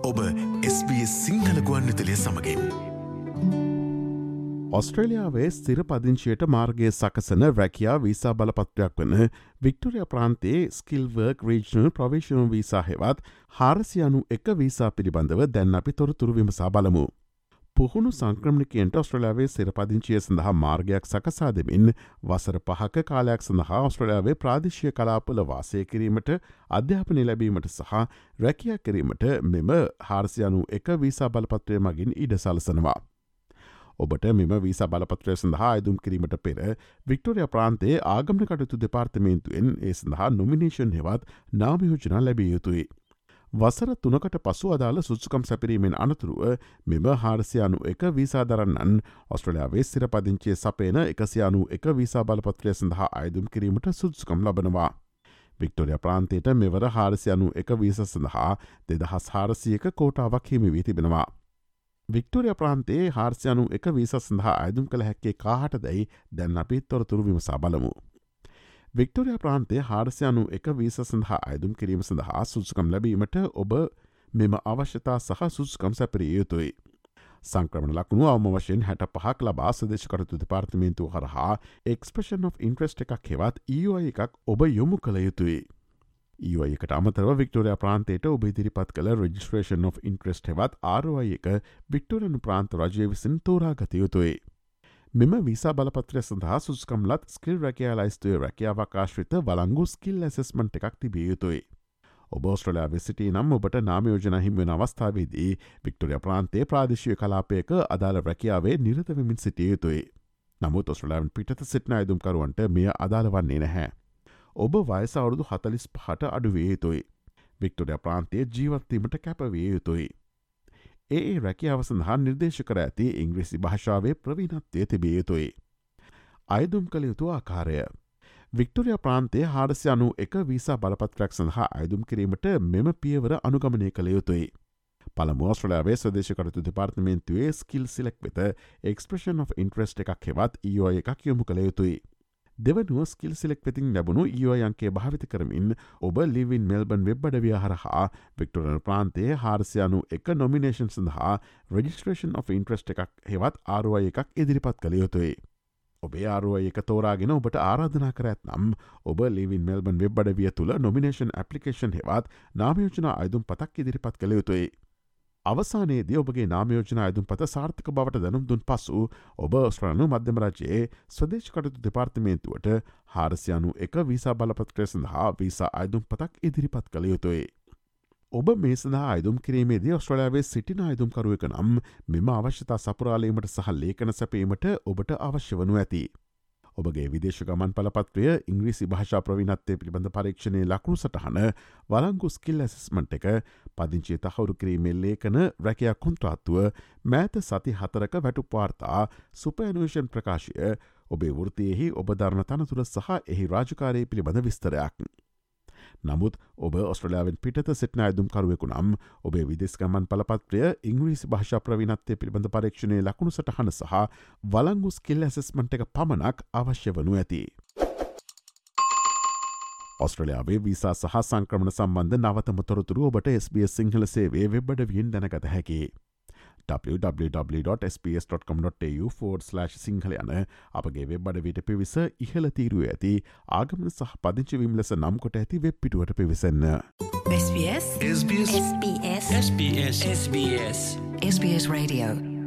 ඔබ SBS සිංහල ගුවන්විදුලිය සමගින්. ඔස්ට්‍රේලියාවේ ස්ථිර පදිංචියට මාර්ගය සකසන රැකියා වීසා බලපත්‍රයක් වන වික්ටෝරියා ප්‍රාන්තයේ ස්කිල්වර්ක් රීජනල් ප්‍රොවිෂනල් වීසා හෙවත් 491 වීසා පිළිබඳව දැන් අපි තොරතුරු විමසා බලමු. පුහුණු සංක්‍රමණිකයන්ට ඔස්ට්‍රේලියාවේ සිරපදිංචිය සඳහා මාර්ගයක් සකසා දෙමින් වසර 5ක කාලයක් සඳහා ඔස්ට්‍රේලියාවේ ප්‍රාදේශීය කලාපවල වාසය කිරීමට අධ්‍යාපනය ලැබීමට සහ රැකියා කිරීමට මෙම 491 වීසා බලපත්‍රය මගින් ඉඩ සලසනවා. ඔබට මෙම වීසා බලපත්‍රය සඳහා අයදුම් කිරීමට පෙර වික්ටෝරියා ප්‍රාන්තයේ ආගමන කටයුතු දෙපාර්තමේන්තුවෙන් ඒ සඳහා නොමිනේෂන් හෙවත් නාමයෝජනා ලැබිය යුතුයි. වසර 3කට පසු අදාළ සුදුසුකම් සැපරීමෙන් අනතුරුව මෙම 491 වීසා දරන්නන් ඔස්ට්‍රේලියාවේ සිරපදිංචිය සපයන 191 වීසා බලපත්‍රය සඳහා අයදුම් කිරීමට සුදුසුකම් ලබනවා. වික්ටෝරියා ප්‍රාන්තයට මෙවර 491 වීසා සඳහා 2400ක කෝටාවක් හිමි වී තිබෙනවා. වික්ටෝරියා ප්‍රාන්තයේ 491 වීසා සඳහා අයදුම් කළ හැක්කේ කාහට දැයි දැන් අපි තොරතුරු විමසා බලමු. වික්ටෝරියා ප්‍රාන්තයේ 491 වීසා සඳහා අයදුම් කිරීම සඳහා සුදුසුකම් ලැබීමට ඔබ මෙම අවශ්‍යතා සහ සුදුසුකම් සැපරිය යුතුයි. සංක්‍රමණ ලකුණු අවම වශයෙන් 65ක් ලබා ස්වදේශ කටයුතු දෙපාර්තමේන්තුව හරහා එක්ස්ප්‍රෙෂන් ඔෆ් ඉන්ට්‍රෙස්ට් එකක් හෙවත් EOI එකක් ඔබ යොමු කළ යුතුයි. EOI එකට අමතරව වික්ටෝරියා ප්‍රාන්තයට ඔබ ඉදිරිපත් කළ රෙජිස්ට්‍රේෂන් ඔෆ් ඉන්ට්‍රෙස්ට් හෙවත් ROI එක වික්ටෝරියානු ප්‍රාන්ත රජය විසින් තෝරාගත යුතුයි. මෙම වීසා බලපත්‍රය සඳහා සුදුසුකම්ලත් ස්කිල් රැකියා ලයිස්තුවේ රැකියාවකාශ්‍රිත වලංගු ස්කිල් ඇසෙස්මන්ට් එකක් තිබිය යුතුයි. ඔබ ඔස්ට්‍රේලියාවේ සිටී නම් ඔබට නාමයෝජනා හිමිවන අවස්ථාවේදී වික්ටෝරියා ප්‍රාන්තයේ ප්‍රාදේශීය කලාපයක අදාළ රැකියාවේ නිරත වෙමින් සිටිය යුතුයි. නමුත් ඔස්ට්‍රේලියාවෙන් පිටත සිටින අයදුම්කරුවන්ට මෙය අදාළ වන්නේ නැහැ. ඔබ වයස අවුරුදු 45ට අඩු විය යුතුයි. වික්ටෝරියා ප්‍රාන්තයේ ජීවත් වීමට කැප විය යුතුයි. ඒ රැකියාව සඳහා නිර්දේශ කර ඇති ඉංග්‍රීසි භාෂාවේ ප්‍රවීණත්වය තිබිය යුතුයි. අයදුම් කළ යුතු ආකාරය. වික්ටෝරියා ප්‍රාන්තයේ 491 වීසා බලපත්‍රයක් සඳහා අයදුම් කිරීමට මෙම පියවර අනුගමනය කළ යුතුයි. පළමුව ඔස්ට්‍රේලියාවේ ස්වදේශ කටයුතු දෙපාර්තමේන්තුවේ ස්කිල් සිලෙක්ට් වෙත එක්ස්ප්‍රෙෂන් ඔෆ් ඉන්ට්‍රෙස්ට් එකක් හෙවත් EOI එකක් යොමු කළ යුතුයි. දෙවනුව ස්කිල් සිලෙක්ට් වෙතින් ලැබුණු EOI අංකය භාවිත කරමින් ඔබ live in Melbourne වෙබ් අඩවිය හරහා වික්ටෝරියා ප්‍රාන්තයේ 491 නොමිනේෂන් සඳහා registration of interest එකක් හෙවත් ROI එකක් ඉදිරිපත් කළ යුතුයි. ඔබේ ROI එක තෝරාගෙන ඔබට ආරාධනා කර ඇතනම් ඔබ live in Melbourne වෙබ් අඩවිය තුළ නොමිනේෂන් ඇප්ලිකේෂන් හෙවත් නාමයෝජනා අයදුම් පතක් ඉදිරිපත් කළ යුතුයි. අවසානයේදී ඔබගේ නාමයෝජනා අයදුම් පත සාර්ථක බවට දැනුම් දුන් පසු ඔබ ඔස්ට්‍රේලියානු මධ්‍යම රජයේ ස්වදේශ කටයුතු දෙපාර්තමේන්තුවට 491 වීසා බලපත්‍රය සඳහා වීසා අයදුම් පතක් ඉදිරිපත් කළ යුතුයි. ඔබ මේ සඳහා අයදුම් කිරීමේදී ඔස්ට්‍රේලියාවේ සිටින අයදුම්කරුවෙක නම් මෙම අවශ්‍යතා සපුරාලීමට සහ ලේඛන සැපීමට ඔබට අවශ්‍ය වනු ඇති. ඔබගේ විදේශ ගමන් පලපත්‍රය ඉංග්‍රීසි භාෂා ප්‍රවීණත්වය පිළිබඳ පරීක්ෂණයේ ලකුණු සටහන වලංගු ස්කිල් ඇසෙස්මන්ට් එක පදිංචිය තහවුරු කිරීමේ ලේඛන රැකියා කොන්ත්‍රාත්තුව මෑත සති 4ක වැටුප් වාර්තා සුපර්ඇනුවේෂන් ප්‍රකාශය ඔබේ වෘත්තියෙහි ඔබ දරන තනතුර සහ එහි රාජකාරී පිළිබඳ විස්තරයක්. නමුත් ඔබ ඔස්ට්‍රේලියාවෙන් පිටත සිටින අයදුම්කරුවෙකු නම් ඔබේ විදේශ ගමන් පලපත්‍රය ඉංග්‍රීසි භාෂා ප්‍රවීණත්වය පිළිබඳ පරීක්ෂණයේ ලකුණු සටහන සහ වලංගු ස්කිල් ඇසෙස්මන්ට් එක පමණක් අවශ්‍ය වනු ඇති. ඔස්ට්‍රේලියාවේ වීසා සහ සංක්‍රමණ සම්බන්ධ නවතම තොරතුරු ඔබට SBS සිංහල සේවයේ වෙබ් අඩවියෙන් දැනගත හැකි. www.sbs.com.au/සිංහල යන අපගේ වෙබ් අඩවියට පිවිස ඉහළ තීරුවේ ඇති ආගමන සහ පදිංචිවීම ලෙස නම් කොට ඇති වෙබ් පිටුවට පිවිසන්න. SBS SBS SBS SBS SBS SBS Radio